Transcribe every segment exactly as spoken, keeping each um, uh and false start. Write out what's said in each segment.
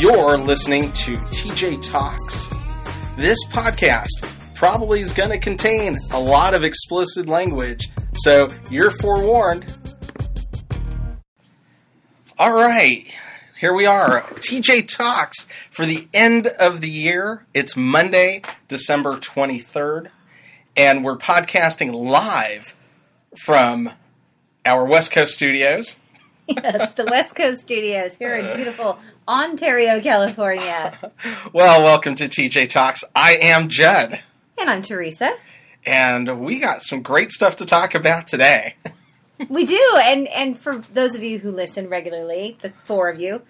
You're listening to T J Talks. This podcast probably is going to contain a lot of explicit language, so you're forewarned. All right, here we are, T J Talks for the end of the year. It's Monday, December twenty-third, and we're podcasting live from our West Coast studios. Yes, the West Coast studios here in beautiful Ontario, California. Well, welcome to T J Talks. I am Judd. And I'm Teresa. And we got some great stuff to talk about today. We do, and, and for those of you who listen regularly, the four of you,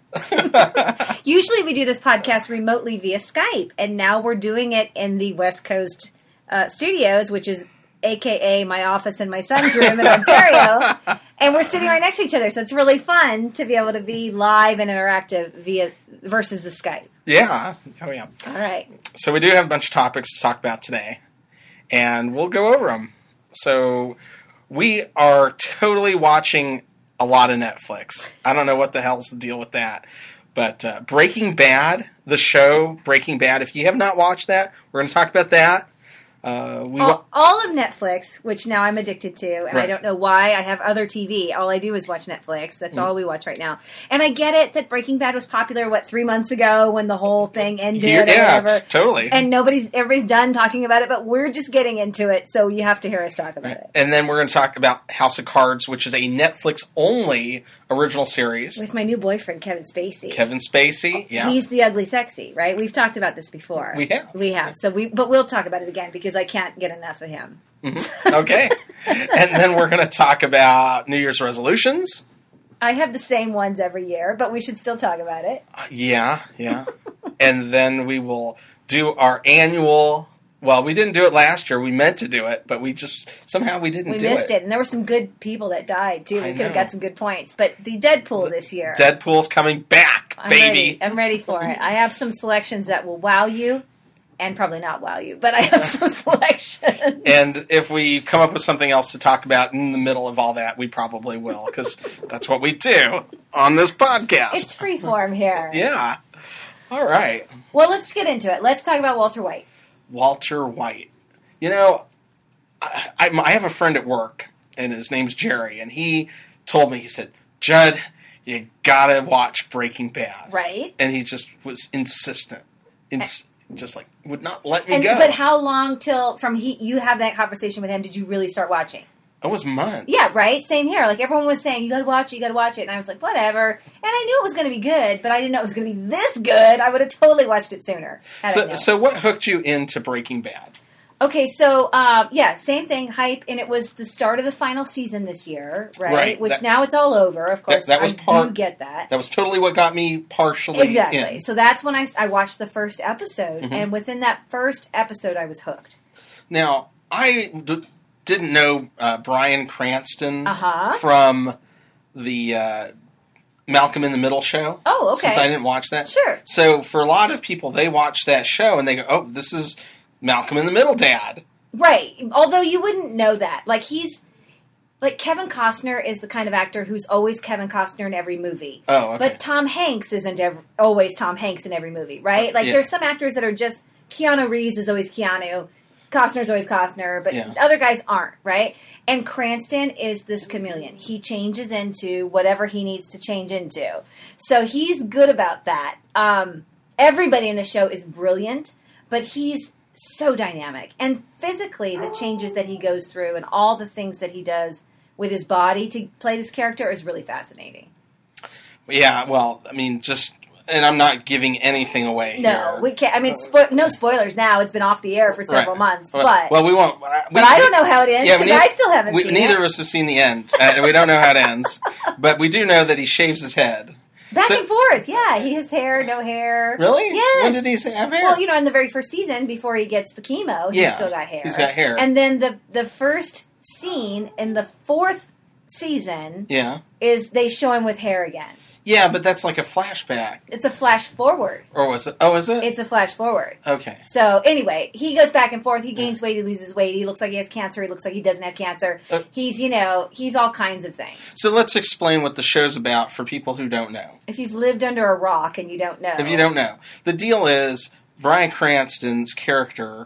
usually we do this podcast remotely via Skype, and now we're doing it in the West Coast uh, studios, which is A K A my office and my son's room in Ontario, and we're sitting right next to each other, so it's really fun to be able to be live and interactive via versus the Skype. Yeah. Oh, yeah. All right. So we do have a bunch of topics to talk about today, and we'll go over them. So we are totally watching a lot of Netflix. I don't know what the hell's the deal with that, but uh, Breaking Bad, the show Breaking Bad, if you have not watched that, we're going to talk about that. Uh, we all, wa- all of Netflix, which now I'm addicted to, and Right. I don't know why. I have other T V. All I do is watch Netflix. That's Mm. all we watch right now. And I get it that Breaking Bad was popular, what, three months ago when the whole thing ended Here- or yeah, whatever. totally. And nobody's, everybody's done talking about it, but we're just getting into it, so you have to hear us talk about it. And then we're going to talk about House of Cards, which is a Netflix-only original series. With my new boyfriend, Kevin Spacey. Kevin Spacey, yeah. He's the ugly sexy, right? We've talked about this before. We have. We have. So we, but we'll talk about it again because I can't get enough of him. Mm-hmm. Okay. And then we're going to talk about New Year's resolutions. I have the same ones every year, but we should still talk about it. Uh, yeah, yeah. And then we will do our annual... Well, we didn't do it last year. We meant to do it, but we just... Somehow we didn't We do missed it. And there were some good people that died, too. We I could have know. got some good points. But the Deadpool this year. Deadpool's coming back, I'm baby. Ready. I'm ready for it. I have some selections that will wow you and probably not wow you, but I have some selections. And if we come up with something else to talk about in the middle of all that, we probably will, because that's what we do on this podcast. It's free form here. Yeah. All right. Well, let's get into it. Let's talk about Walter White. Walter White. You know, I, I, I have a friend at work, and his name's Jerry, and he told me, he said, Judd, you gotta watch Breaking Bad. Right. And he just was insistent. Ins- just like, would not let me And, go. but how long till from he you have that conversation with him did you really start watching? It was months. Yeah, right? Same here. Like, everyone was saying, you gotta watch it, you gotta watch it. And I was like, whatever. And I knew it was gonna be good, but I didn't know it was gonna be this good. I would have totally watched it sooner. had I So, known. so what hooked you into Breaking Bad? Okay, so, um, yeah, same thing, hype, and it was the start of the final season this year, right? Right, Which that- now it's all over, of course. that was I part- do get that. That was totally what got me partially Exactly. in. So that's when I, I watched the first episode, Mhm. and within that first episode, I was hooked. Now, I d- didn't know uh, Bryan Cranston Uh-huh. from the uh, Malcolm in the Middle show. Oh, okay. Since I didn't watch that. Sure. So for a lot of people, they watch that show and they go, oh, this is Malcolm in the Middle dad. Right. Although you wouldn't know that. Like, he's... Like, Kevin Costner is the kind of actor who's always Kevin Costner in every movie. Oh, okay. But Tom Hanks isn't ever, always Tom Hanks in every movie, right? Like, Yeah. there's some actors that are just... Keanu Reeves is always Keanu. Costner's always Costner. But Yeah. other guys aren't, right? And Cranston is this chameleon. He changes into whatever he needs to change into. So he's good about that. Um, everybody in the show is brilliant, but he's so dynamic. And physically, the changes that he goes through and all the things that he does with his body to play this character is really fascinating. Yeah, well, I mean, just... And I'm not giving anything away No, here. we can't. I mean, spo- no spoilers now. It's been off the air for several Right. months. Well, But well, we won't... uh, We, but I don't know how it ends Yeah, because we I need- still haven't we, seen neither it. of us have seen the end. Uh, we don't know how it ends. But we do know that he shaves his head. Back So- and forth, yeah. He has hair, no hair. Really? Yes. When did he have hair? Well, you know, in the very first season, before he gets the chemo, he's Yeah, still got hair. he's got hair. And then the the first scene in the fourth season yeah. is they show him with hair again. Yeah, but that's like a flashback. It's a flash forward. Or was it? Oh, is it? It's a flash forward. Okay. So anyway, he goes back and forth. He gains weight. He loses weight. He looks like he has cancer. He looks like he doesn't have cancer. Uh, he's, you know, he's all kinds of things. So let's explain what the show's about for people who don't know. If you've lived under a rock and you don't know. If you don't know. The deal is Bryan Cranston's character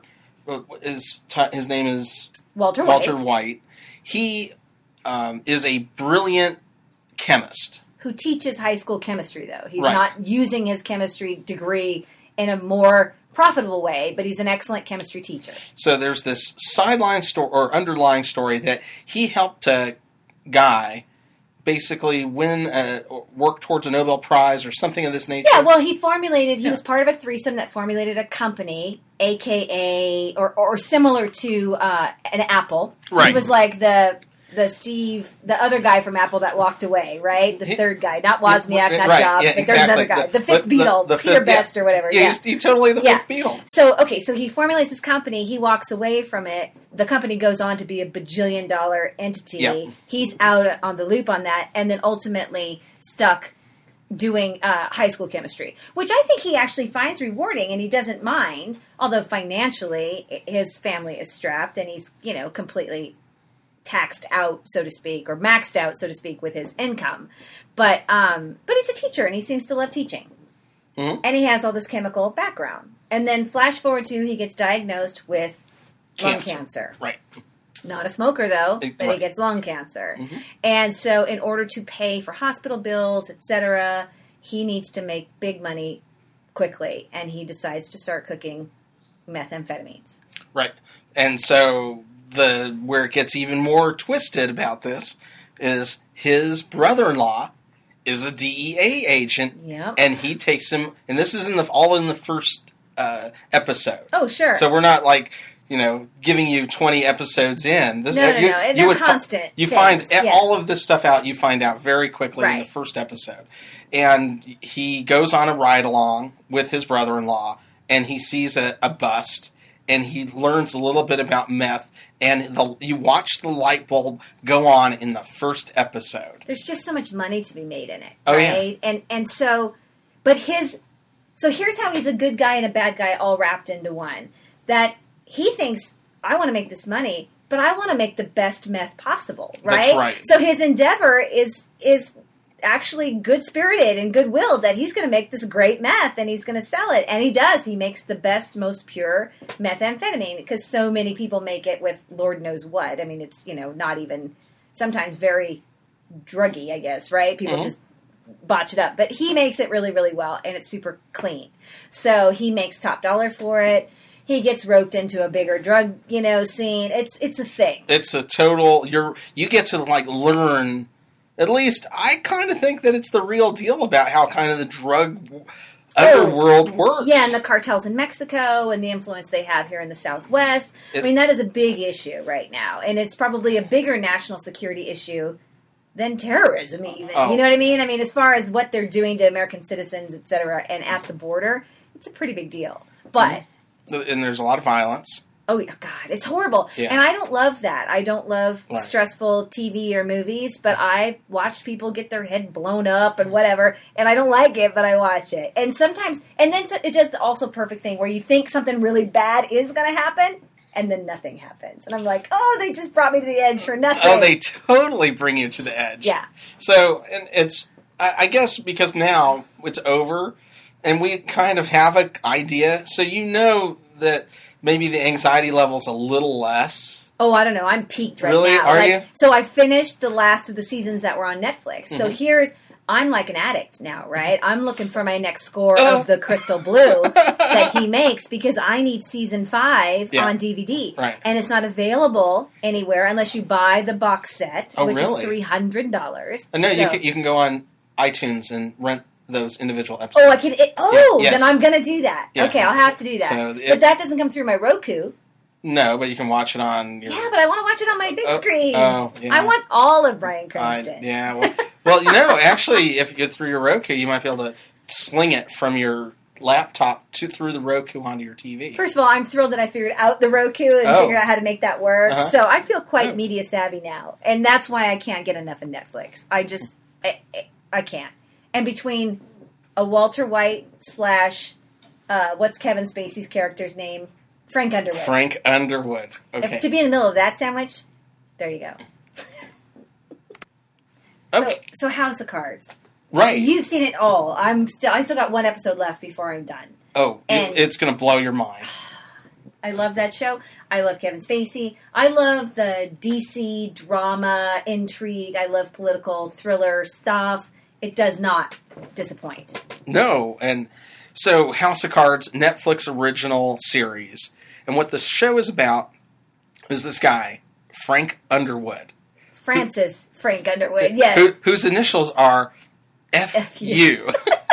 is, his name is Walter White. Walter White. He um, is a brilliant chemist. Who teaches high school chemistry, though. He's Right. not using his chemistry degree in a more profitable way, but he's an excellent chemistry teacher. So there's this sideline story or underlying story that he helped a guy basically win a, work towards a Nobel Prize or something of this nature. Yeah, well, he formulated, he Yeah. was part of a threesome that formulated a company, a k a, or, or similar to uh, an Apple. Right. He was like the... The Steve, the other guy from Apple that walked away, right? The He- third guy, not Wozniak, Yeah, not right, Jobs, yeah, but there's another exactly. guy, The- the, fifth the- Beatle, the Peter fifth- yeah. Best or whatever. Yeah, Yeah, he's, he's totally the Yeah. fifth Beatle. So, okay, so he formulates his company. He walks away from it. The company goes on to be a bajillion dollar entity. Yeah. He's out on the loop on that, and then ultimately stuck doing uh, high school chemistry, which I think he actually finds rewarding, and he doesn't mind. Although financially, his family is strapped, and he's you know completely taxed out, so to speak, or maxed out, so to speak, with his income. But um, but he's a teacher, and he seems to love teaching. Mm-hmm. And he has all this chemical background. And then flash forward to he gets diagnosed with lung Cancer. cancer. Right. Not a smoker, though, It- but he right. gets lung cancer. Mhm. And so in order to pay for hospital bills, et cetera, he needs to make big money quickly. And he decides to start cooking methamphetamines. Right. And so the where it gets even more twisted about this is his brother-in-law is a D E A agent, Yep. and he takes him. And this is in the all in the first uh, episode. Oh, sure. So we're not like you know giving you twenty episodes in. This, No, no, you, no. And you they're would fi- constant you things, find yes. all of this stuff out. You find out very quickly in the Right. first episode, and he goes on a ride along with his brother-in-law, and he sees a, a bust, and he learns a little bit about meth. And the, you watch the light bulb go on in the first episode. There's just so much money to be made in it, Oh, yeah. right? And and so, but his, so here's how he's a good guy and a bad guy all wrapped into one. That he thinks, I want to make this money, but I want to make the best meth possible, right? That's right. So his endeavor is is actually good spirited and goodwill that he's going to make this great meth and he's going to sell it, and he does. He makes the best, most pure methamphetamine because so many people make it with Lord knows what. I mean, it's you know not even sometimes very druggy, I guess, right? People Mhm. just botch it up, but he makes it really, really well, and it's super clean. So he makes top dollar for it. He gets roped into a bigger drug, you know, scene. It's it's a thing. It's a total. You're you get to like learn. At least I kind of think that it's the real deal about how kind of the drug underworld works. Yeah, and the cartels in Mexico and the influence they have here in the Southwest. It- I mean, that is a big issue right now, and it's probably a bigger national security issue than terrorism, even. Oh. You know what I mean? I mean, as far as what they're doing to American citizens, et cetera, and at the border, it's a pretty big deal. But and there's a lot of violence. oh yeah, God, it's horrible. Yeah. And I don't love that. I don't love Right. stressful T V or movies, but I watched people get their head blown up and whatever, and I don't like it, but I watch it. And sometimes, and then so- it does the also perfect thing where you think something really bad is going to happen, and then nothing happens. And I'm like, oh, they just brought me to the edge for nothing. Oh, they totally bring you to the edge. Yeah. So, and it's, I, I guess because now it's over and we kind of have an idea. So you know that maybe the anxiety level's a little less. Oh, I don't know. I'm peaked right Really? now. Are Like, you? So I finished the last of the seasons that were on Netflix. So Mhm. here's, I'm like an addict now, right? I'm looking for my next score Oh. of the Crystal Blue that he makes because I need season five Yeah. on D V D. Right. And it's not available anywhere unless you buy the box set, Oh, which really? is three hundred dollars. Uh, No, you So- can, you can go on iTunes and rent those individual episodes. Oh, I can. It, oh, Yeah, yes. then I'm going to do that. Yeah. Okay, I'll have to do that. So it- but that doesn't come through my Roku. No, but you can watch it on your... Yeah, but I want to watch it on my big Oh, screen. oh, yeah. I want all of Bryan I- Cranston. yeah, well, well, you know, actually, if you're through your Roku, you might be able to sling it from your laptop to through the Roku onto your T V. First of all, I'm thrilled that I figured out the Roku and Oh. figured out how to make that work. Uh-huh. So I feel quite Oh. media savvy now, and that's why I can't get enough of Netflix. I just, I, I, I can't. and between a Walter White slash, uh, what's Kevin Spacey's character's name? Frank Underwood. Frank Underwood. Okay. If, to be in the middle of that sandwich, there you go. so, Okay. so House of Cards. Right. So you've seen it all. I'm still. I still got one episode left before I'm done. Oh, And- it's going to blow your mind. I love that show. I love Kevin Spacey. I love the D C drama, intrigue. I love political thriller stuff. It does not disappoint. No, and so House of Cards, Netflix original series. And what the show is about is this guy, Frank Underwood. Francis Frank Underwood, yes. Who, whose initials are F U. F U.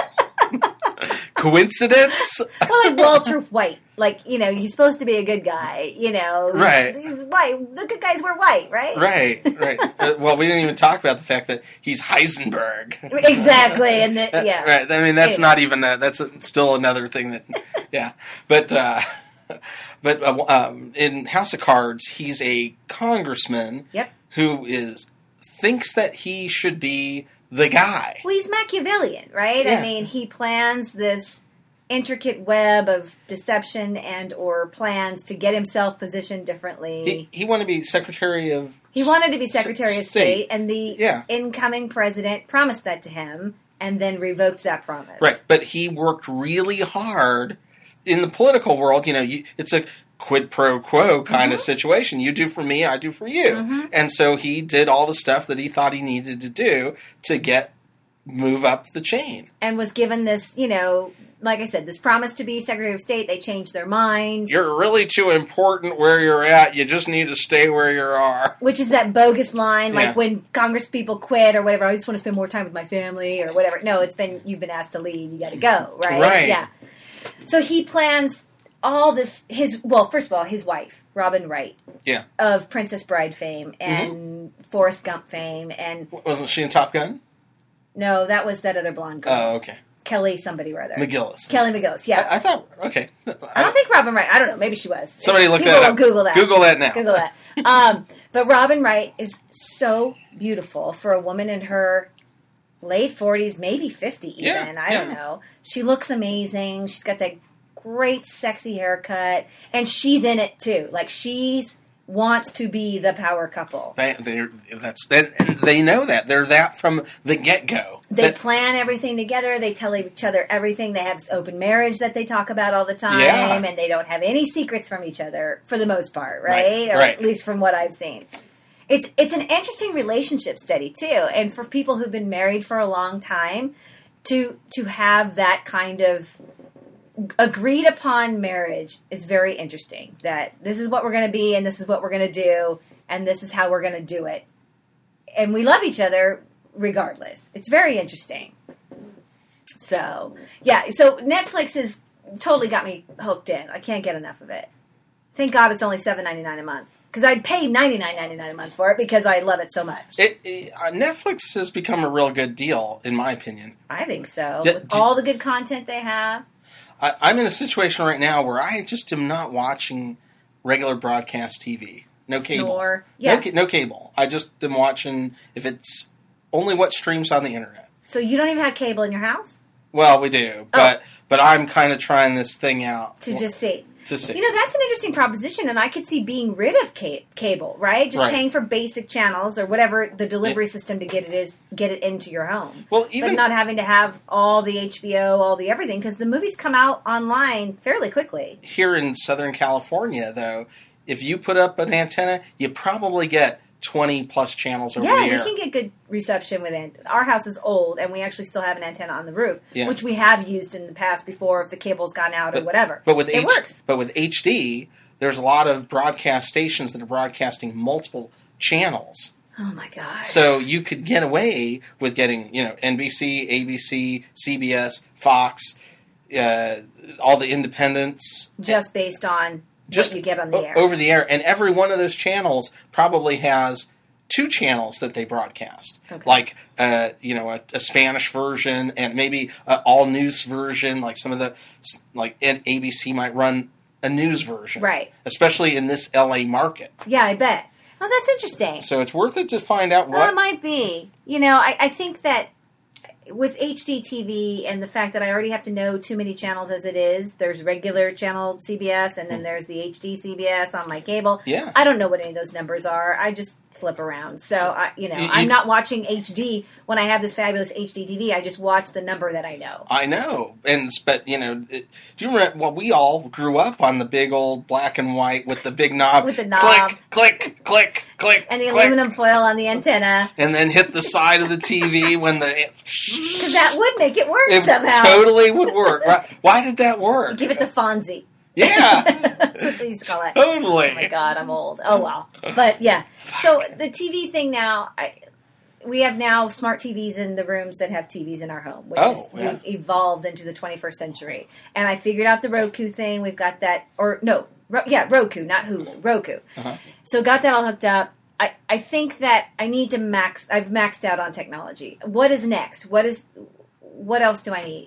Coincidence? Well, like Walter White. Like, you know, he's supposed to be a good guy, you know. Right. He's, he's white. The good guys wear white, right? Right, right. uh, well, we didn't even talk about the fact that he's Heisenberg. Exactly, and the, yeah. Right. I mean, that's Anyway. not even, a, that's a, still another thing that, yeah. But, uh, but uh, um, in House of Cards, he's a congressman Yep. who is, thinks that he should be the guy. Well, he's Machiavellian, right? Yeah. I mean, he plans this intricate web of deception and or plans to get himself positioned differently. He, he wanted to be Secretary of He wanted to be Secretary S- of State, and the Yeah. incoming president promised that to him and then revoked that promise. Right, but he worked really hard in the political world. You know, you, it's a quid pro quo kind Mhm. of situation. You do for me, I do for you. Mhm. And so he did all the stuff that he thought he needed to do to get move up the chain. And was given this, you know, like I said, this promise to be Secretary of State. They changed their minds. You're really too important where you're at. You just need to stay where you are. Which is that bogus line, like Yeah. when Congress people quit or whatever. I just want to spend more time with my family or whatever. No, it's been you've been asked to leave. You got to go, right? Right. Yeah. So he plans all this. His well, first of all, his wife, Robin Wright, Yeah. of Princess Bride fame and Forrest Gump fame, and Wasn't she in Top Gun? no, that was that other blonde girl, Oh, okay. Kelly somebody or other, McGillis. Kelly McGillis. Yeah, I, I thought, okay. I don't think Robin Wright. I don't know. Maybe she was. Somebody look People that will up. Google that. Google that now. Google that. Um, but Robin Wright is so beautiful for a woman in her late forties, maybe fifty even. Yeah, I don't yeah. know. She looks amazing. She's got that great sexy haircut. And she's in it too. Like she's wants to be the power couple. They, they, that's, that, and they know that. They're that from the get-go. They That- plan everything together. They tell each other everything. They have this open marriage that they talk about all the time. Yeah. And they don't have any secrets from each other for the most part, right? Right, Or right. at least from what I've seen. It's it's an interesting relationship study too. And for people who've been married for a long time to to have that kind of agreed upon marriage is very interesting. That this is what we're going to be and this is what we're going to do and this is how we're going to do it. And we love each other regardless. It's very interesting. So, yeah. So Netflix has totally got me hooked in. I can't get enough of it. Thank God it's only seven ninety-nine a month. Because I'd pay ninety-nine ninety-nine a month for it because I love it so much. It, it, uh, Netflix has become a real good deal, in my opinion. I think so. Yeah, With do- all the good content they have. I, I'm in a situation right now where I just am not watching regular broadcast T V. No cable. Snore. Yeah. No, ca- no cable. I just am watching, if it's only what streams on the internet. So you don't even have cable in your house? Well, we do, but but I'm kind of trying this thing out To just see. to see. You know, that's an interesting proposition, and I could see being rid of ca- cable, right? Just Right. paying for basic channels or whatever the delivery system to get it is, get it into your home. well, But even not having to have all the H B O, all the everything, because the movies come out online fairly quickly. here in Southern California, though, if you put up an antenna, you probably get twenty plus channels over Yeah, the we air. can get good reception with it. Our house is old, and we actually still have an antenna on the roof, Yeah. which we have used in the past before if the cable's gone out or But- whatever. But with it H- works. But with H D, there's a lot of broadcast stations that are broadcasting multiple channels. Oh my god! So you could get away with getting, you know, N B C, A B C, C B S, Fox, uh, all the independents, just based on just what you get on the o- air. over the air, and every one of those channels probably has two channels that they broadcast, Okay. like uh, you know a, a Spanish version and maybe an all news version. Like some of the like A B C might run a news version, Right. Especially in this L A market. Yeah, I bet. Oh, that's interesting. So it's worth it to find out Well, it what. might be. You know, I, I think that with H D T V and the fact that I already have to know too many channels as it is, there's regular channel C B S and then there's the H D C B S on my cable. Yeah. I don't know what any of those numbers are. I just flip around. So, So, I, you know, you- I'm you- not watching H D when I have this fabulous H D T V. I just watch the number that I know. I know, and but you know, it, do you remember? Well, we all grew up on the big old black and white with the big knob, With the knob. click, click, click, click, And the click, aluminum foil on the antenna. and then hit the side of the T V when the Because that would make it work it somehow. totally would work. Right? Why did that work? Give it the Fonzie. Yeah, That's what they used to call it. totally. Oh my God, I'm old. Oh well, but yeah. So the T V thing now, I, we have now smart T Vs in the rooms that have T Vs in our home, which Oh, is yeah. we've evolved into the twenty-first century. And I figured out the Roku thing. We've got that, or no, Ro- yeah, Roku, not Hulu, Roku. Uh-huh. So got that all hooked up. I, I think that I need to max. I've maxed out on technology. What is next? What is what else do I need?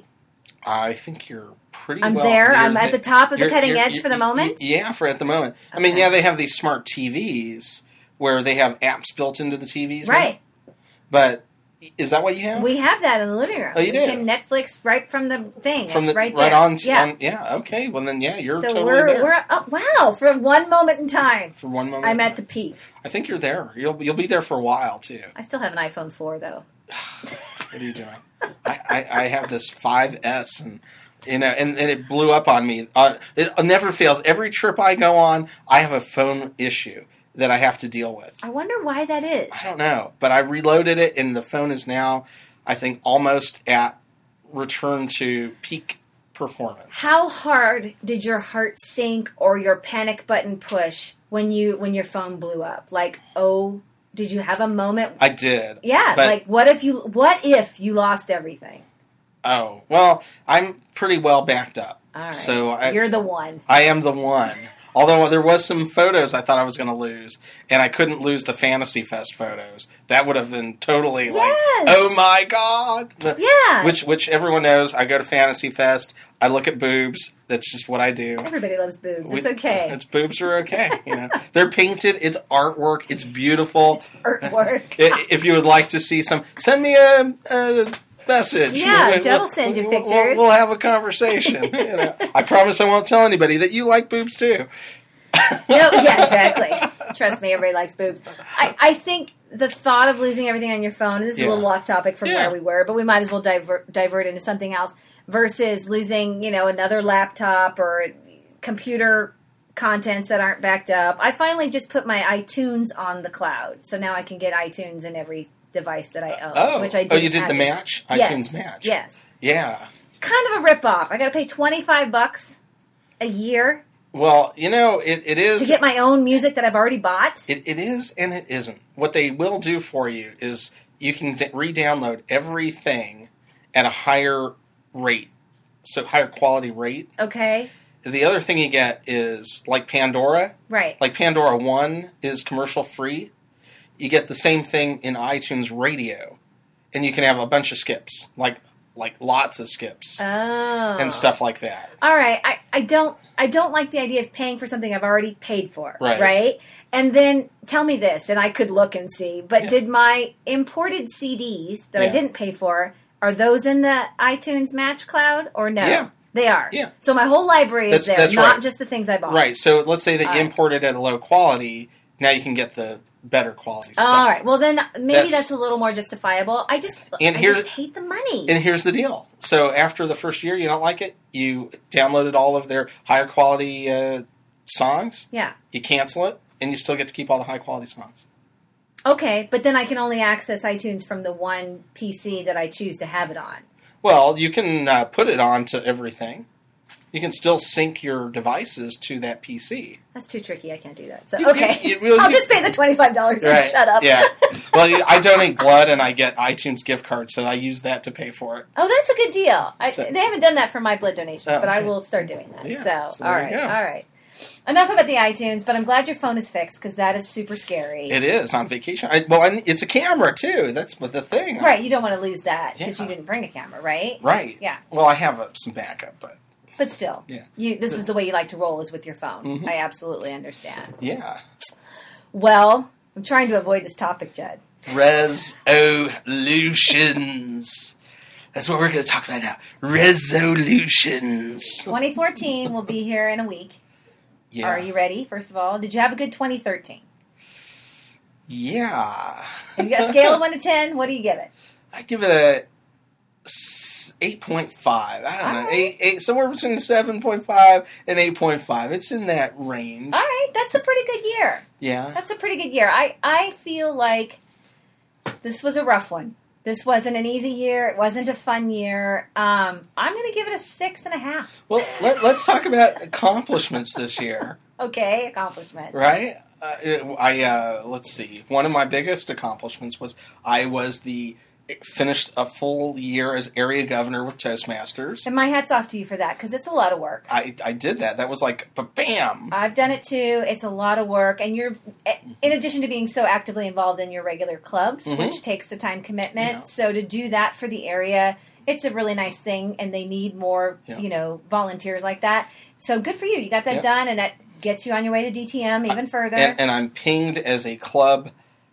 I think you're pretty. I'm well, there. you're I'm at the top of the you're- cutting you're- edge for the you- moment? you- Yeah, for at the moment. I mean, Okay. yeah, they have these smart T Vs where they have apps built into the T Vs, now. Right. But is that what you have? We have that in the living room. Oh, you we do? can Netflix right from the thing. From it's the right right there. on, yeah. on. Yeah. Okay. Well, then, yeah, you're so totally we're there. we're oh, wow for one moment in time. for one moment, I'm at the peak. I think you're there. You'll you'll be there for a while too. I still have an iPhone four though. What are you doing? I, I, I have this five S and. You know, and, and it blew up on me. Uh, it never fails. Every trip I go on, I have a phone issue that I have to deal with. I wonder why that is. I don't know, but I reloaded it, and the phone is now, I think, almost at return to peak performance. How hard did your heart sink or your panic button push when you when your phone blew up? Like, oh, did you have a moment? I did. yeah, but- like what if you what if you lost everything? Oh, well, I'm pretty well backed up. All right, So I, you're the one. I am the one. Although there was some photos I thought I was going to lose, and I couldn't lose the Fantasy Fest photos. That would have been totally like, Yes. oh my god! The- Yeah. Which, which everyone knows. I go to Fantasy Fest. I look at boobs. That's just what I do. Everybody loves boobs. We- It's okay. It's boobs are okay. You know, they're painted. It's artwork. It's beautiful. Artwork. I- if you would like to see some, send me a. a message. Yeah, We'll- Jed will we'll- send you we'll- pictures. We'll, we'll have a conversation. You know. I promise I won't tell anybody that you like boobs too. No, yeah, exactly. Trust me, everybody likes boobs. I, I think the thought of losing everything on your phone, and this is Yeah. a little off topic from Yeah. where we were, but we might as well divert, divert into something else, versus losing, you know, another laptop or computer contents that aren't backed up. I finally just put my iTunes on the cloud, so now I can get iTunes in every device that I own, Oh, which I did. oh, you did the match, yes. iTunes match. Yes. Yeah. Kind of a rip-off. I got to pay twenty-five bucks a year Well, you know, it, it is. to get my own music that I've already bought. It, it is and it isn't. What they will do for you is you can d- re-download everything at a higher rate, so higher quality rate. Okay. The other thing you get is like Pandora. Right. Like Pandora One is commercial free. You get the same thing in iTunes Radio, and you can have a bunch of skips, like like lots of skips Oh. and stuff like that. All right. I, I don't I don't like the idea of paying for something I've already paid for. Right. Right? And then tell me this, and I could look and see, but Yeah. did my imported C Ds that I Yeah. didn't pay for, are those in the iTunes Match Cloud or no? Yeah. They are. Yeah. So my whole library That's- is there, that's not right. just the things I bought. Right. So let's say they All right. imported at a low quality. Now you can get the better quality stuff. All right. Well, then maybe that's, That's- a little more justifiable. I just, And I here- just hate the money. And here's the deal. So after the first year, you don't like it. You downloaded all of their higher quality uh, songs. yeah. You cancel it, and you still get to keep all the high quality songs. Okay, but then I can only access iTunes from the one P C that I choose to have it on. Well, you can uh, put it onto everything. You can still sync your devices to that P C. That's too tricky. I can't do that. So You- okay, you- you- well, I'll you- just pay the twenty-five dollars and shut up. Yeah. Well, I donate blood, and I get iTunes gift cards, so I use that to pay for it. Oh, that's a good deal. I, So- they haven't done that for my blood donation, Oh, but I okay. will start doing that. Yeah, so, so all there right, you go. all right. Enough about the iTunes, but I'm glad your phone is fixed because that is super scary. It is on vacation. I, well, and it's a camera too. That's the thing. Right, you don't want to lose that because Yeah. you didn't bring a camera, right? Right. Yeah. Well, I have uh, some backup, but But still, Yeah. you. This is the way you like to roll is with your phone. Mhm. I absolutely understand. yeah. Well, I'm trying to avoid this topic, Jed. Resolutions. That's what we're going to talk about now. Resolutions. twenty fourteen will be here in a week. Yeah. Are you ready, first of all? Did you have a good twenty thirteen? Yeah. If you got a scale of one to ten, what do you give it? I give it a eight point five. I don't All know. right. Eight, eight, somewhere between seven point five and eight point five. It's in that range. All right, that's a pretty good year. Yeah. That's a pretty good year. I, I feel like this was a rough one. This wasn't an easy year. It wasn't a fun year. Um, I'm going to give it a six and a half. Well, let, let's talk about accomplishments this year. Okay, accomplishment. Right? Uh, it- I uh, let's see. One of my biggest accomplishments was I was the finished a full year as area governor with Toastmasters. And my hat's off to you for that, because it's a lot of work. I, I did that. That was like, bam. I've done it too. It's a lot of work. And you're, in addition to being so actively involved in your regular clubs, Mhm. which takes a time commitment, Yeah. so to do that for the area, it's a really nice thing, and they need more, Yeah. you know, volunteers like that. So good for you. You got that Yeah. done, and that gets you on your way to D T M even further. And, and I'm pinged as a club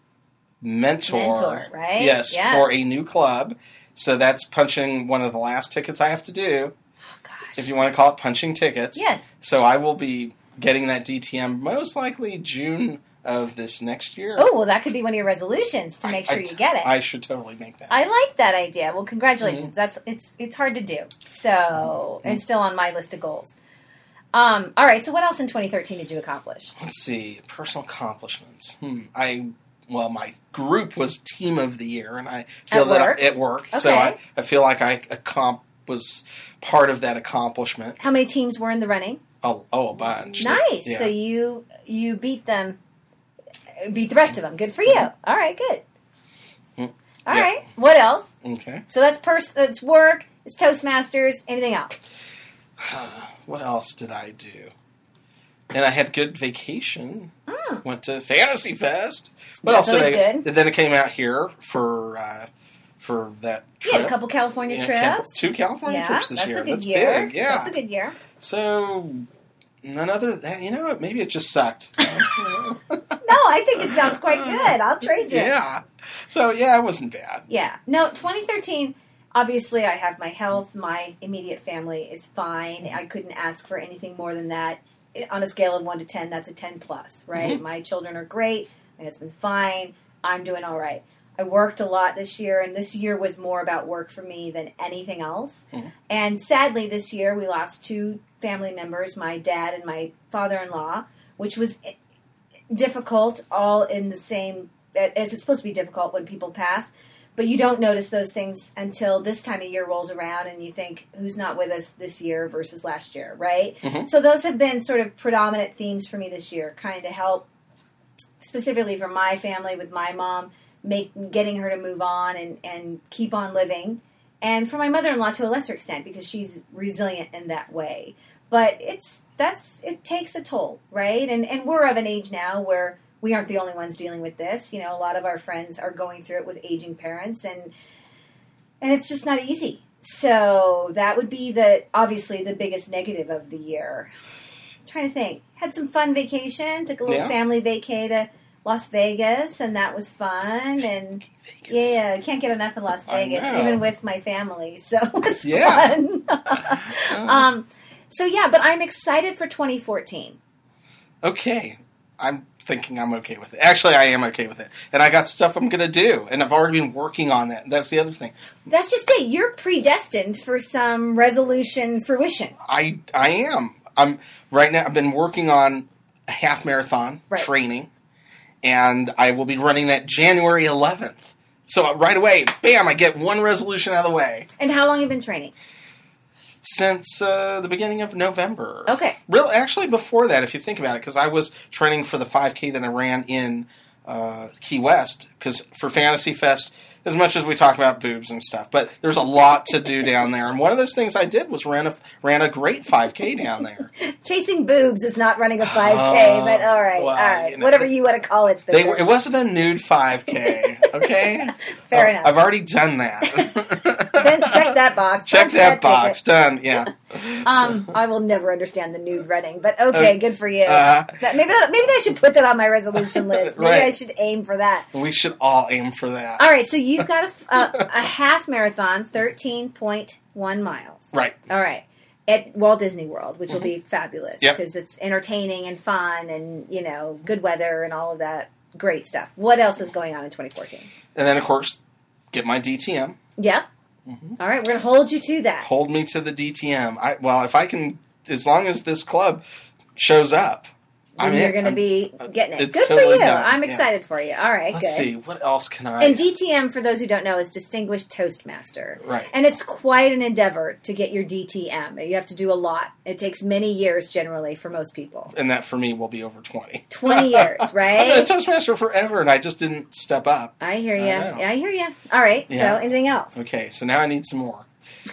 mentor. Mentor, right? Yes, Yes. for a new club. So that's punching one of the last tickets I have to do, Oh, gosh. if you want to call it punching tickets. Yes. So I will be getting that D T M most likely June of this next year. Oh, well, that could be one of your resolutions to make I- sure I- you get it. I should totally make that. I like that idea. Well, congratulations. Mm-hmm. That's it's it's hard to do. So, and still on my list of goals. Um, all right. So, what else in twenty thirteen did you accomplish? Let's see. Personal accomplishments. Hmm. I well, my group was team of the year, and I feel At that work? I, at work. So Okay. I, I feel like I accom- was part of that accomplishment. How many teams were in the running? Oh, oh a bunch. Nice. Yeah. So you you beat them, beat the rest of them. Good for you. All right. Good. Mm. All Yeah. right. What else? Okay. So that's pers- It's work. It's Toastmasters. Anything else? What else did I do? And I had good vacation. Mm. Went to Fantasy Fest. What That's else did always I? good. Then I came out here for uh, for that You trip. had a couple California Yeah, trips. Cal- two California yeah, trips this that's year. a good That's year. big, yeah. That's a good year. So none other that you know what? Maybe it just sucked. No, I think it sounds quite good. I'll trade you. Yeah. So yeah, it wasn't bad. Yeah. No, twenty thirteen, obviously I have my health. My immediate family is fine. I couldn't ask for anything more than that. On a scale of one to ten, that's a ten plus, right? Mhm. My children are great. My husband's fine. I'm doing all right. I worked a lot this year, and this year was more about work for me than anything else. Mhm. And sadly, this year we lost two family members, my dad and my father-in-law, which was difficult, all in the same, as it's supposed to be difficult when people pass. But you don't notice those things until this time of year rolls around and you think, who's not with us this year versus last year, right? Mhm. So those have been sort of predominant themes for me this year, kind of help, specifically for my family with my mom, make getting her to move on and, and keep on living. And for my mother-in-law to a lesser extent, because she's resilient in that way. But it's that's it takes a toll, right? And and we're of an age now where we aren't the only ones dealing with this. You know, a lot of our friends are going through it with aging parents, and and it's just not easy. So that would be the obviously the biggest negative of the year. I'm trying to think. Had some fun vacation. Took a little Yeah. family vacay to Las Vegas, and that was fun. And Vegas. yeah, can't get enough of Las I Vegas, know. even with my family. So it was Yeah. fun. um, so yeah, but I'm excited for twenty fourteen. Okay. I'm thinking I'm okay with it. Actually, I am okay with it. And I got stuff I'm going to do. And I've already been working on that. That's the other thing. That's just it. You're predestined for some resolution fruition. I I am. I'm right now. I've been working on a half marathon Right. training, and I will be running that January eleventh. So uh, right away, bam! I get one resolution out of the way And how long have you been training? since uh, the beginning of November. Okay. Real, actually, before that, if you think about it, because I was training for the five K that I ran in uh, Key West. Because for Fantasy Fest, as much as we talk about boobs and stuff, but there's a lot to do down there. And one of those things I did was ran a ran a great five K down there. Chasing boobs is not running a five K, Oh, but all right, well, all right. you know. Whatever you want to call it. They Spencer. were, it wasn't a nude five K, okay? Fair Uh, enough. I've already done that. Then check check that box. Check Punch that, that box. ticket. Done. Yeah. Um, I will never understand the nude running, but okay, Uh, good for you. uh, that, maybe that, maybe I should put that on my resolution list. Maybe Right. I should aim for that. We should all aim for that. All right, so you've got a, a, a half marathon, thirteen point one miles. Right. All right. At Walt Disney World, which will be fabulous Yep. because it's entertaining and fun and, you know, good weather and all of that great stuff. What else is going on in twenty fourteen? And then, of course, get my D T M. Yep. Mhm. All right, we're going to hold you to that. Hold me to the D T M. I, well, if I can, as long as this club shows up, And I'm you're in. going to I'm- be getting it. it's Good totally for you. done, I'm yeah. excited for you. All right, Let's good. see. What else can I... And D T M, for those who don't know, is Distinguished Toastmaster. Right. And it's quite an endeavor to get your D T M. You have to do a lot. It takes many years, generally, for most people. And that, for me, will be over twenty. twenty years, I've been right? a Toastmaster forever, and I just didn't step up. I hear you. I know. I, hear you. All right, Yeah. so anything else? Okay, so now I need some more.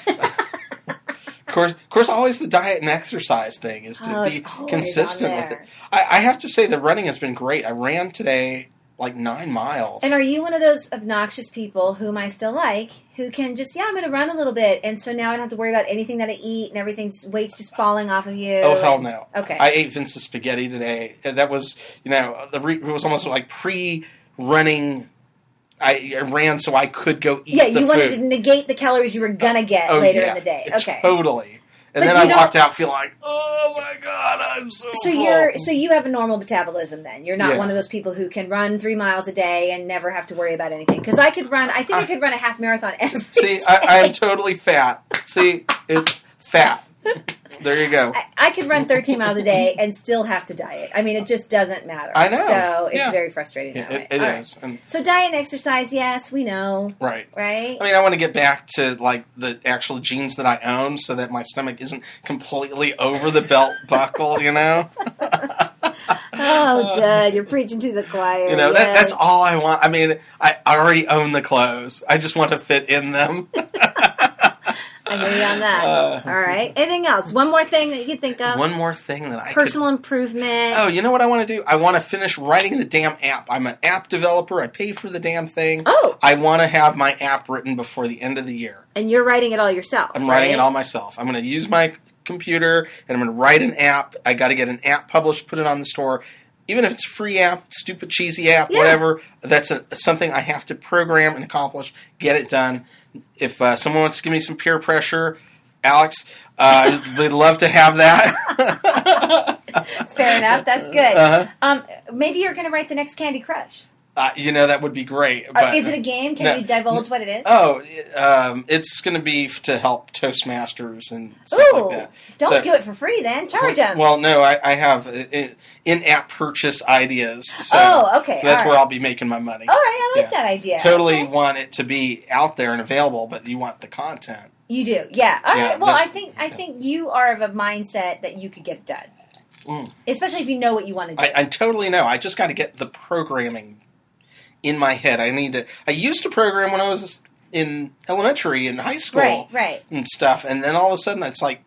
Of course, of course, always the diet and exercise thing is to Oh, be it's always consistent on with it. there. I, I have to say the running has been great. I ran today like nine miles. And are you one of those obnoxious people, whom I still like, who can just, yeah, I'm going to run a little bit, and so now I don't have to worry about anything that I eat, and everything's weight's just falling off of you? Oh, hell and- no. Okay. I ate Vince's spaghetti today. And that was, you know, the re- it was almost like pre-running. I, I ran so I could go eat yeah, the you wanted food. to negate the calories you were going to get Oh, later yeah. in the day. It's Okay. Totally. And But then you I don't- walked out feeling like, oh my God, I'm so So full. you're so you have a normal metabolism then. You're not Yeah. one of those people who can run three miles a day and never have to worry about anything. Because I could run. I think I, I- could run a half marathon every See, day. I, I am totally fat. See, it's fat. There you go. I, I could run thirteen miles a day and still have to diet. I mean, it just doesn't matter. I know. So it's Yeah. very frustrating that It, way. it All is. right. And, So diet and exercise, yes, we know, right. right? I mean, I want to get back to like the actual jeans that I own, so that my stomach isn't completely over the belt buckle. You know, Oh, Judd, you're preaching to the choir. you know that, yes. that's all I want. I mean, I, I already own the clothes. I just want to fit in them. I hear you on that. Uh, All right. Anything else? One more thing that you can think of? One more thing that I Personal could, improvement. Oh, you know what I want to do? I want to finish writing the damn app. I'm an app developer. I pay for the damn thing. Oh. I want to have my app written before the end of the year. And you're writing it all yourself. I'm writing right? it all myself. I'm going to use my computer and I'm going to write an app. I got to get an app published, put it on the store. Even if it's a free app, stupid, cheesy app, Yeah. whatever, that's a, something I have to program and accomplish, get it done. If uh, someone wants to give me some peer pressure, Alex, uh, they'd love to have that. Fair enough. That's good. Uh-huh. Um, maybe you're going to write the next Candy Crush. Uh, you know, that would be great. Uh, But, is it a game? Can no. you divulge what it is? Oh, um, it's going to be to help Toastmasters and stuff Ooh, like that. don't So- do it for free then. Charge them. Well, no, I, I have in- in-app purchase ideas. So, Oh, okay, So that's all where right. I'll be making my money. all right, I like Yeah. that idea. Totally Okay. want it to be out there and available, but you want the content. You do, yeah. All Yeah, right. Well, that- I think I think you are of a mindset that you could get it done, Mm. especially if you know what you want to do. I, I totally know. I just got to get the programming in my head. I need to. I used to program when I was in elementary and high school, right, right. and stuff, and then all of a sudden it's like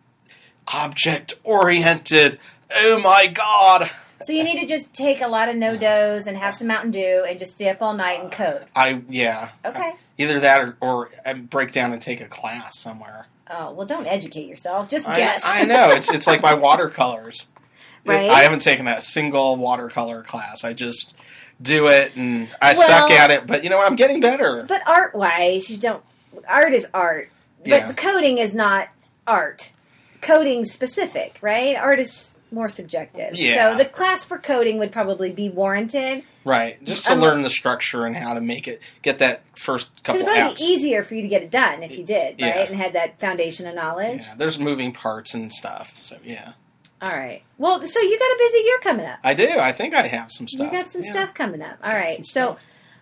object oriented. Oh my God! So you need to just take a lot of no dos and have some Mountain Dew and just stay up all night and code. I yeah. Okay. Either that or, or I break down and take a class somewhere. Oh well, don't educate yourself. Just I, guess. I know it's it's like my watercolors. Right. I haven't taken a single watercolor class. I just do it and I Well- suck at it. But you know what? I'm getting better. But art wise, you don't. Art is art, but Yeah. the coding is not art. Coding specific, right? Art is more subjective. Yeah. So the class for coding would probably be warranted. Right. Just to Um, learn the structure and how to make it, get that first Because couple it'd probably apps. be easier for you to get it done if you did, right? Yeah. And had that foundation of knowledge. Yeah, there's moving parts and stuff. So yeah, All right. Well, so you got a busy year coming up. I do. I think I have some stuff. You got some Yeah. stuff coming up. All Got right. some So stuff.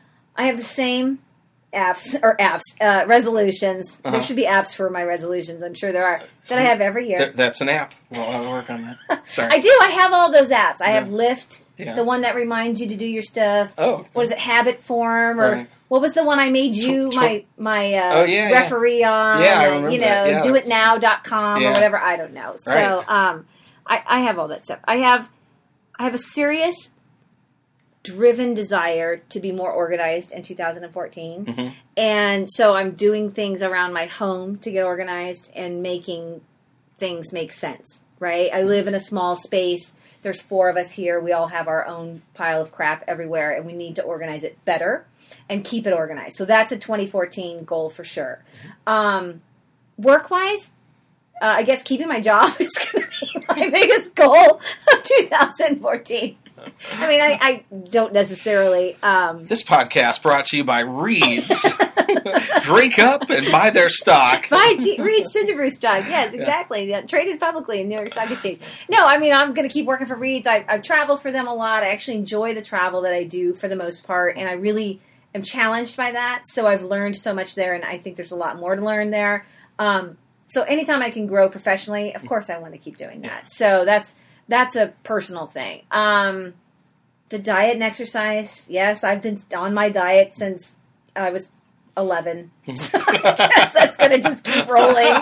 I have the same apps or apps uh, resolutions. Uh-huh. There should be apps for my resolutions. I'm sure there are that I have every year. Th- that's an app. Well, I'll work on that. Sorry. I do. I have all those apps. I have Yeah. Lyft, Yeah. the one that reminds you to do your stuff. Oh. What is it? Habit Form or Right. what was the one I made you Tw- tw- my my uh, Oh, yeah, yeah. referee on? Yeah, I uh, remember you know, that. Yeah. do it now dot com Yeah. or whatever. I don't know. So Right. um, I, I have all that stuff. I have I have a serious driven desire to be more organized in two thousand fourteen. Mm-hmm. And so I'm doing things around my home to get organized and making things make sense, right? I live in a small space. There's four of us here. We all have our own pile of crap everywhere, and we need to organize it better and keep it organized. So that's a twenty fourteen goal for sure. Um, work-wise, uh, I guess keeping my job is going to be my biggest goal of two thousand fourteen. I mean, I, I don't necessarily... Um, this podcast brought to you by Reed's. Drink up and buy their stock. Buy G- Reed's Gingerbrew stock. Yes, exactly. Yeah. Traded publicly in New York Stock Exchange. No, I mean, I'm going to keep working for Reed's. I, I travel for them a lot. I actually enjoy the travel that I do for the most part, and I really am challenged by that. So I've learned so much there, and I think there's a lot more to learn there. Um, so anytime I can grow professionally, of course I want to keep doing that. So that's that's a personal thing. Um, the diet and exercise, yes, I've been on my diet since I was eleven. So I guess that's going to just keep rolling.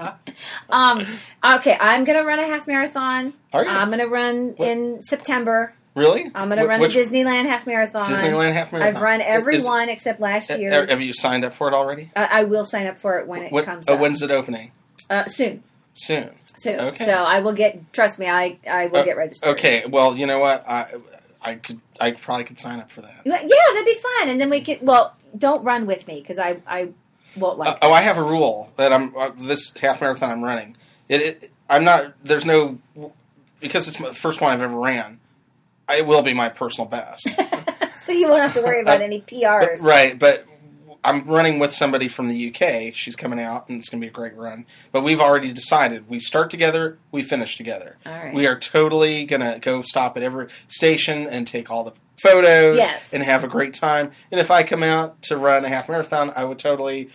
Um, okay, I'm going to run a half marathon. Are you? I'm going to run What? in September. Really? I'm going to Wh- run which- the Disneyland half marathon. Disneyland half marathon. I've run every Is- one except last uh, year's. Have you signed up for it already? I, I will sign up for it when it What- comes oh, up. when's it opening? Uh, soon. Soon. Soon. Okay. So I will get, trust me, I, I will Uh, get registered. Okay, well, you know what? I I could I probably could sign up for that. Yeah, that'd be fun. And then we could, well, don't run with me because I, I won't like Uh, oh, I have a rule that I'm uh, this half marathon I'm running. It, it I'm not. There's no because it's my, the first one I've ever ran. It will be my personal best. So you won't have to worry about any P Rs. But- right, but I'm running with somebody from the U K. She's coming out, and it's going to be a great run. But we've already decided. We start together, we finish together. All right. We are totally going to go stop at every station and take all the photos Yes. and have a great time. And if I come out to run a half marathon, I would totally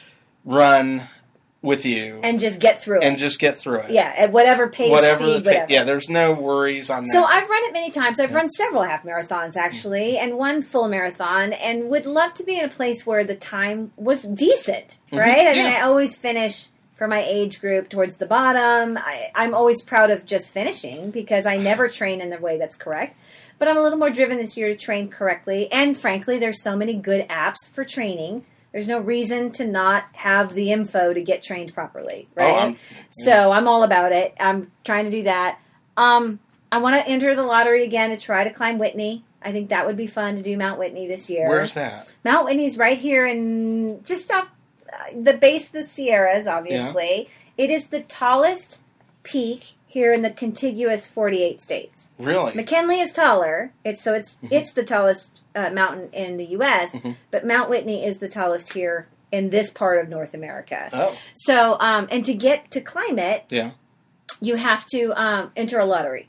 run with you And just get through it. and just get through it. Yeah, at whatever pace, Whatever speed, the pa- whatever. Yeah, there's no worries on that. So I've run it many times. I've run several half marathons, actually, and one full marathon, and would love to be in a place where the time was decent, Mhm. right? I mean, Yeah. I always finish for my age group towards the bottom. I, I'm always proud of just finishing because I never train in the way that's correct. But I'm a little more driven this year to train correctly. And frankly, there's so many good apps for training. There's no reason to not have the info to get trained properly, right? Oh, I'm- So I'm all about it. I'm trying to do that. Um, I want to enter the lottery again to try to climb Whitney. I think that would be fun to do Mount Whitney this year. Where's that? Mount Whitney's right here in just off uh, the base of the Sierras, obviously. It is the tallest peak here in the contiguous forty-eight states. Really? McKinley is taller. It's so it's Mhm. it's the tallest uh, mountain in the U S, Mhm. but Mount Whitney is the tallest here in this part of North America. Oh, So, um, and to get to climb it, yeah. you have to um, enter a lottery,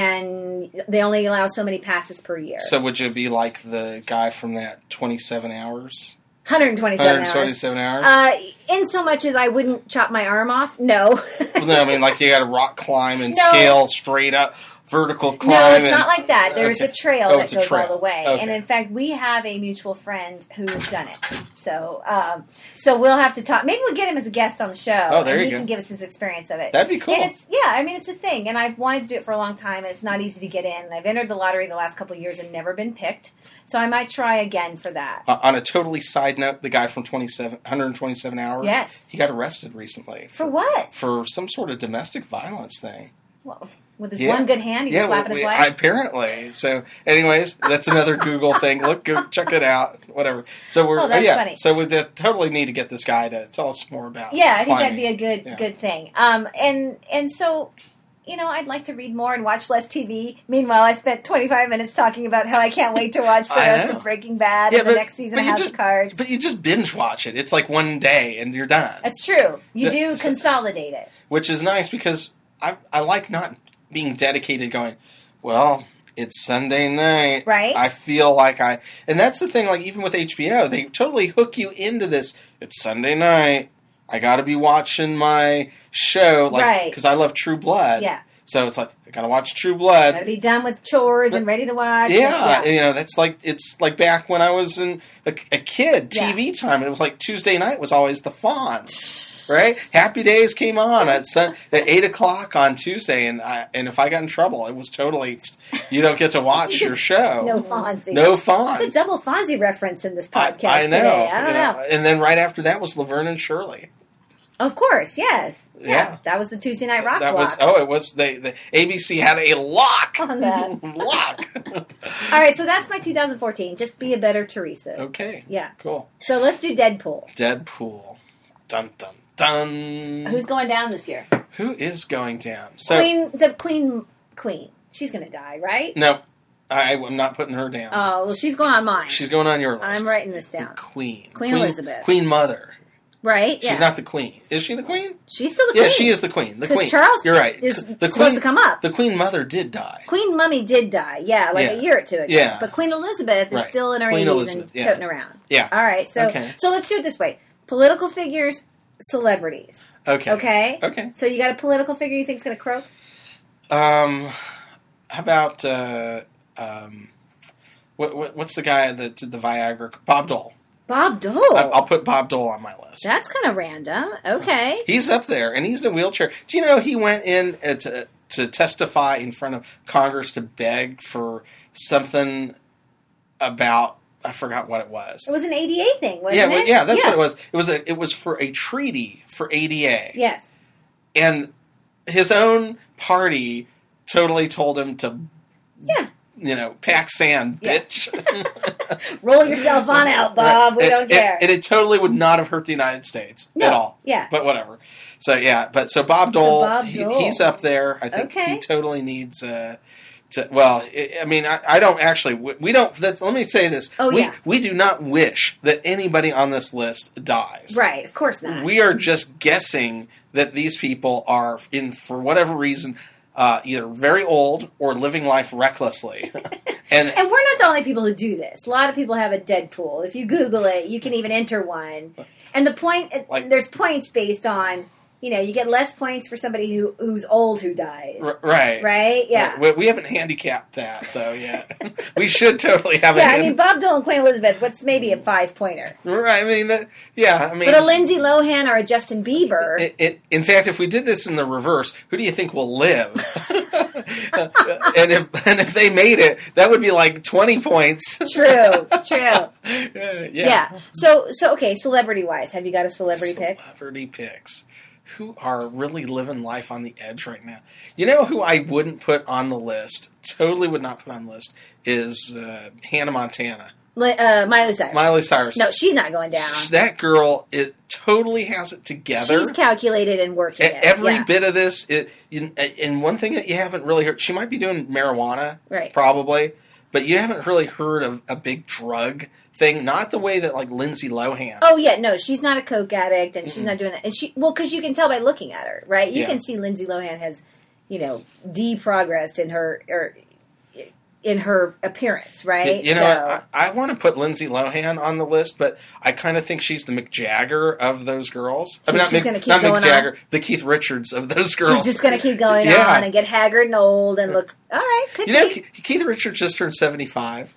and they only allow so many passes per year. So would you be like the guy from that twenty-seven hours? one hundred twenty-seven one hundred hours. twenty-seven hours? Uh, in so much as I wouldn't chop my arm off, no. Well, no, I mean, like you got to rock climb and No. scale straight up, vertical climb. No, it's and- not like that. There's Okay. a trail Oh, that it's a goes trail. all the way, Okay. and in fact, we have a mutual friend who's done it. So, um, so we'll have to talk. Maybe we'll get him as a guest on the show, Oh, there and you he go. can give us his experience of it. That'd be cool. And it's yeah, I mean, it's a thing, and I've wanted to do it for a long time. And it's not easy to get in. And I've entered the lottery the last couple of years and never been picked. So I might try again for that. Uh, on a totally side note, the guy from twenty-seven, one hundred twenty-seven hours, Yes. he got arrested recently For what? for some sort of domestic violence thing. Well, with his Yeah. one good hand, he was well, slapping his we- wife. apparently. So, anyways, that's another Google thing. Look, go, check it out. Whatever. So we're Oh, that's yeah. funny. So we did, totally need to get this guy to tell us more about. Yeah, I think climbing. that'd be a good Yeah. good thing. Um, and and so, you know, I'd like to read more and watch less T V. Meanwhile, I spent twenty-five mintes talking about how I can't wait to watch the I rest know. of Breaking Bad Yeah, and the but- next season but of you House just- of Cards. But you just binge watch it. It's like one day and you're done. That's true. You The- do consolidate it. Which is nice because I I like not being dedicated. Going, well, it's Sunday night, Right. I feel like I, and that's the thing. Like even with H B O, they totally hook you into this. It's Sunday night. I got to be watching my show, like Right. because I love True Blood. Yeah. So it's like I got to watch True Blood. Gotta be done with chores and ready to watch. Yeah, And- you know that's like it's like back when I was in a, a kid. Yeah. T V time. It was like Tuesday night was always the fun. right? Happy Days came on at sun, at eight o'clock on Tuesday, and I, and if I got in trouble, it was totally you don't get to watch your show. No Fonzie. No Fonz. It's a double Fonzie reference in this podcast I, I know. today. I don't you know. know. And then right after that was Laverne and Shirley. Of course, yes. Yeah. Yeah. That was the Tuesday Night Rock That block. was oh, it was they the A B C had a lock on that. lock. All right, so that's my two thousand fourteen. Just be a better Teresa. Okay. Yeah. Cool. So let's do Deadpool. Deadpool. Dun dun dun. Who's going down this year? Who is going down? So Queen, the Queen, Queen. She's going to die, right? no, I, I'm not putting her down. Oh, well, she's going on mine. She's going on your list. I'm writing this down. Queen. Queen Elizabeth. Queen Mother. Right? Yeah. She's not the queen. Is she the queen? She's still the queen. Yeah, she is the queen. The 'Cause queen. Charles You're right. is the supposed queen, to come up. The Queen Mother did die. Queen Mummy did die, yeah, like Yeah. a year or two ago. Yeah. But Queen Elizabeth is Right. still in her Queen eighties Elizabeth, and yeah. toting around. Yeah. All right, so Okay. so let's do it this way: political figures, celebrities. Okay. Okay. Okay. So you got a political figure you think's going to croak? Um, how about uh, um, what, what what's the guy that did the Viagra? Bob Dole. Bob Dole. I, I'll put Bob Dole on my list. That's kind of random. Okay. He's up there, and he's in a wheelchair. Do you know he went in uh, to to testify in front of Congress to beg for something about I forgot what it was. It was an A D A thing, wasn't yeah, well, it? yeah, that's what it was. It was a it was for a treaty for A D A. Yes. And his own party totally told him to, Yeah. you know, pack sand, bitch. Yes. Roll yourself on out, Bob. We and, don't and, care. And it totally would not have hurt the United States No. at all. Yeah. But whatever. So yeah, but so Bob Dole, So Bob he- Dole. he's up there. I think Okay. he totally needs. Uh, to, well, I I mean, I, I don't actually. We, we don't. That's, let me say this. Oh, we, yeah. We do not wish that anybody on this list dies. Right. Of course not. We are just guessing that these people are, in for whatever reason, uh, either very old or living life recklessly. and And we're not the only people who do this. A lot of people have a Deadpool. If you Google it, you can even enter one. And the point, Like- there's points based on, you know, you get less points for somebody who who's old who dies. r- right, Right? Yeah. We, we haven't handicapped that though yet. We should totally have. Yeah, a I hand- mean, Bob Dole and Queen Elizabeth, what's maybe a five pointer? Right. I mean, that, yeah. I mean, But a Lindsay Lohan or a Justin Bieber. It, it, in fact, if we did this in the reverse, who do you think will live? and if and if they made it, that would be like twenty points. True, true. Uh, Yeah. yeah. So, so okay, celebrity wise, have you got a celebrity pick? Celebrity picks. Who are really living life on the edge right now? You know who I wouldn't put on the list, totally would not put on the list, is uh, Hannah Montana. Li- Uh, Miley Cyrus. Miley Cyrus. No, she's not going down. That girl, it totally has it together. She's calculated and working E- it. Every yeah. bit of this, it, you, and one thing that you haven't really heard, she might be doing marijuana, Right. probably, but you haven't really heard of a big drug thing, not the way that like Lindsay Lohan. Oh yeah, no, she's not a coke addict, and she's not doing that. And she, well, because you can tell by looking at her, right? You Yeah. can see Lindsay Lohan has, you know, deprogressed in her or in her appearance, right? You know, So- I, I want to put Lindsay Lohan on the list, but I kind of think she's the Mick Jagger of those girls. I So mean, not she's Mick, gonna keep not going Mick on? Jagger, the Keith Richards of those girls. she's just going to keep going Yeah. on and get haggard and old and look. All right, could You know, be. Ke- Keith Richards just turned seventy-five.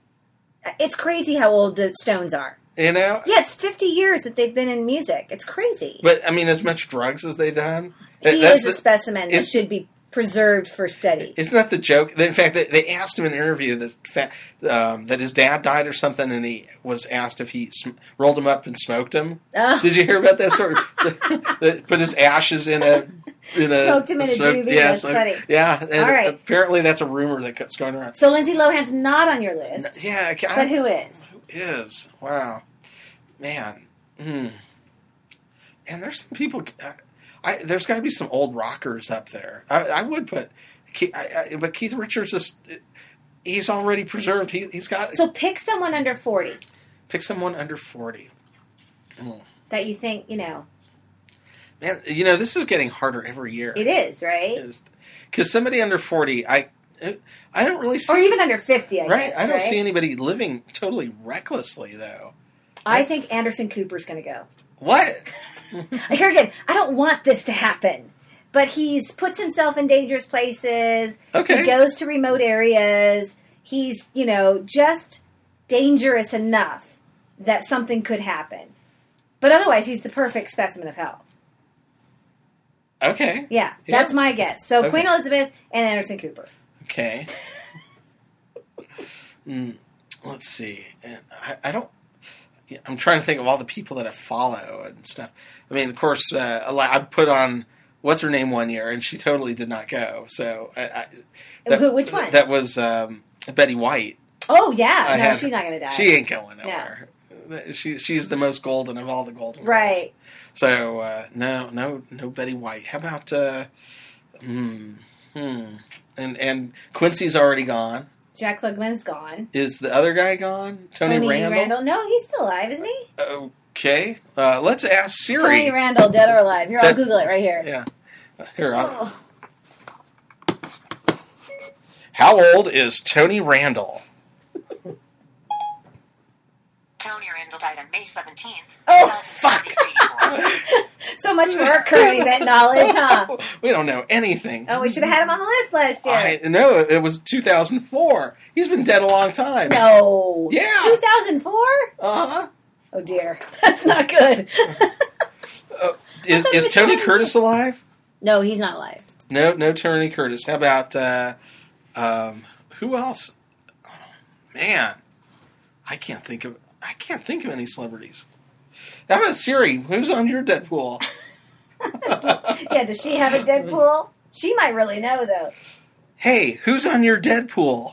It's crazy how old the Stones are. You know, Yeah, it's fifty years that they've been in music. It's crazy. but I mean, as much drugs as they've done. he that's is a the- specimen that is- should be preserved for study. Isn't that the joke? In fact, they, they asked him in an interview that fa- um, that his dad died or something, and he was asked if he sm- rolled him up and smoked him. Oh. Did you hear about that story? That put his ashes in a in a Smoked him in a doobie? Yeah, That's so- funny. Yeah, and All right. apparently that's a rumor that's going around. So Lindsay Lohan's not on your list, Yeah, I, I, but who is? who is? Wow, man. Hmm. And there's some people. I, I, there's got to be some old rockers up there. I, I would put, Ke- I, I, but Keith Richards is. He's already preserved. He, he's got. So pick someone under forty Pick someone under forty. Mm. that you think, you know, Man, you know this is getting harder every year. it is, right? Because somebody under forty, I, I don't really see. Or even under fifty, I right, guess, I don't right? see anybody living totally recklessly though. I That's- think Anderson Cooper's going to go. What? Here again, I don't want this to happen, but he's puts himself in dangerous places. Okay. He goes to remote areas. He's, you know, just dangerous enough that something could happen. But otherwise, he's the perfect specimen of health. Okay. Yeah, Yeah. that's my guess. So Okay. Queen Elizabeth and Anderson Cooper. Okay. mm, let's see. And I, I don't. yeah, I'm trying to think of all the people that I follow and stuff. I mean, of course, uh, a lot- I put on what's her name one year, and she totally did not go. So, I, I, that, Who- which one? That was um, Betty White. Oh yeah, I no, had- she's not going to die. She ain't going nowhere. She she's the most golden of all the golden girls. Right. So uh, no no no Betty White. How about uh, hmm hmm and and Quincy's already gone. Jack Klugman's gone. Is the other guy gone? Tony, Randall? No, he's still alive, isn't he? Okay. Uh, let's ask Siri. Tony Randall, dead or alive? Here, I'll Ted- Google it right here. Yeah. Uh, Here. I'll- Oh. How old is Tony Randall? Tony Randall died on May seventeenth, Oh, fuck. twenty eighty-four. So much for our current event knowledge, huh? We don't know anything. Oh, we should have had him on the list last year. I no, it was two thousand four. He's been dead a long time. No. Yeah. two thousand four? Uh-huh. Oh, dear. That's not good. Uh, is thought it is was Tony Tony- Curtis alive? No, he's not alive. No, no Tony Curtis. How about uh, um, who else? Oh, man, I can't think of I can't think of any celebrities. How about Siri? Who's on your Deadpool? Yeah, does she have a Deadpool? She might really know, though. Hey, who's on your Deadpool?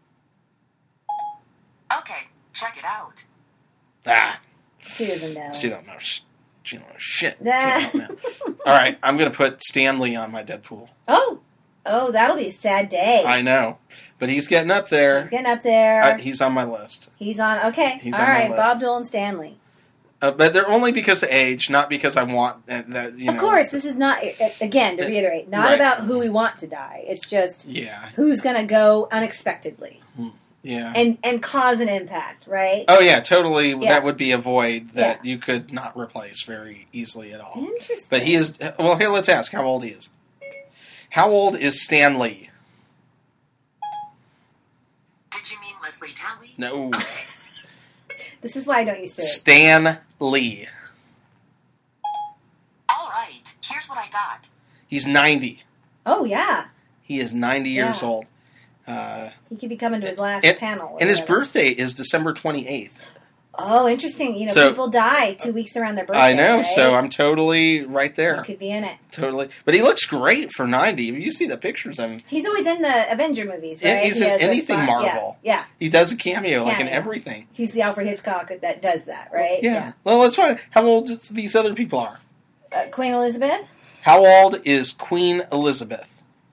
Okay, check it out. Ah, She doesn't know. she don't know. sh- She don't know shit. Nah. Can't help that. All right, I'm gonna put Stan Lee on my Deadpool. Oh. Oh, that'll be a sad day. I know, but he's getting up there. He's getting up there. Uh, he's on my list. He's on. Okay. He's All on my right. list. Bob Dole and Stanley. Uh, but they're only because of age, not because I want that. that you Of know, course, this is not, again, to reiterate, not Right. about who we want to die. It's just Yeah, who's going to go unexpectedly yeah. and, and cause an impact, right? Oh yeah, totally. Yeah. That would be a void that you could not replace very easily at all. Interesting. But he is. Well, here, let's ask how old he is. How old is Stan Lee? Did you mean Leslie Townley? No, This is why I don't use Siri. Stan Lee. All right, here's what I got. He's ninety. Oh, yeah. He is ninety years Yeah. old. Uh, He could be coming to his last and, panel. or and his whatever. birthday is December twenty-eighth. Oh, interesting. You know, So- people die two weeks around their birthday. I know, right? so I'm totally right there. He could be in it. Totally. But he looks great for ninety. You see the pictures of him. He's always in the Avenger movies, Yeah, right? he's He in has a anything spot- Marvel. Yeah, yeah. He does a cameo, like in Cameo. everything. He's the Alfred Hitchcock that does that, right? Yeah. Well, let's find out how old these other people are. Uh, Queen Elizabeth? How old is Queen Elizabeth?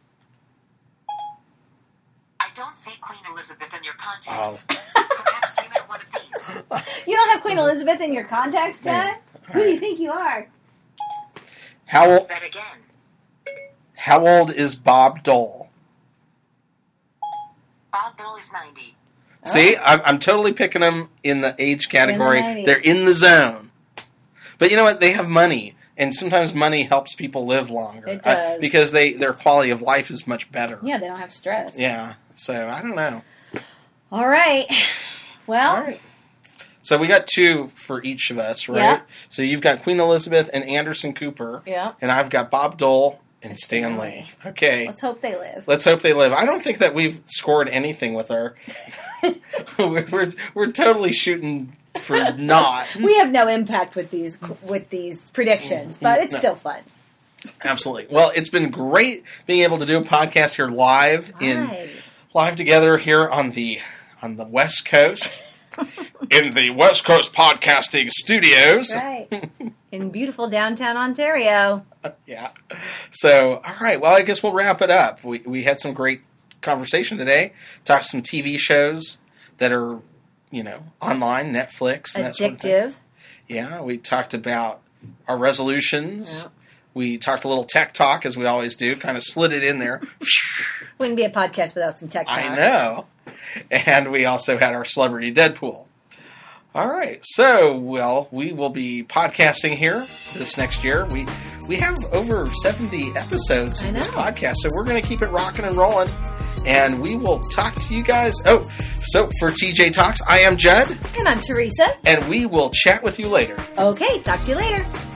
I don't see Queen Elizabeth in your contacts. Oh. Perhaps you meant one of these. You don't have Queen Elizabeth in your contacts, Dad? Yeah. Who do you think you are? How old? Is that again? How old is Bob Dole? Bob Dole is ninety. See, I'm, I'm totally picking them in the age category. nineties. They're in the zone. But you know what? They have money, and sometimes money helps people live longer. It Uh, does. because they their quality of life is much better. Yeah, they don't have stress. Yeah. So I don't know. All right. Well, All right. So we got two for each of us, right? Yeah. So you've got Queen Elizabeth and Anderson Cooper. yeah. And I've got Bob Dole and And Stanley. Stanley. Okay. Let's hope they live. Let's hope they live. I don't think that we've scored anything with our. we're, we're we're totally shooting for not. We have no impact with these with these predictions, but it's No. still fun. Absolutely. Well, it's been great being able to do a podcast here live in Live. live together here on the on the West Coast in the West Coast Podcasting Studios. Right. In beautiful downtown Ontario. Yeah. So, all right. Well, I guess we'll wrap it up. We we had some great conversation today. Talked some T V shows that are, you know, online, Netflix, and that sort of thing. Addictive. Yeah. We talked about our resolutions. Yeah. We talked a little tech talk, as we always do. Kind of slid it in there. Wouldn't be a podcast without some tech talk. I know. And we also had our Celebrity Deadpool. All right. So, well, we will be podcasting here this next year. We we have over seventy episodes I in this know. podcast, so we're going to keep it rocking and rolling. And we will talk to you guys. Oh, so for T J Talks, I am Judd, And I'm Teresa. and we will chat with you later. Okay, talk to you later.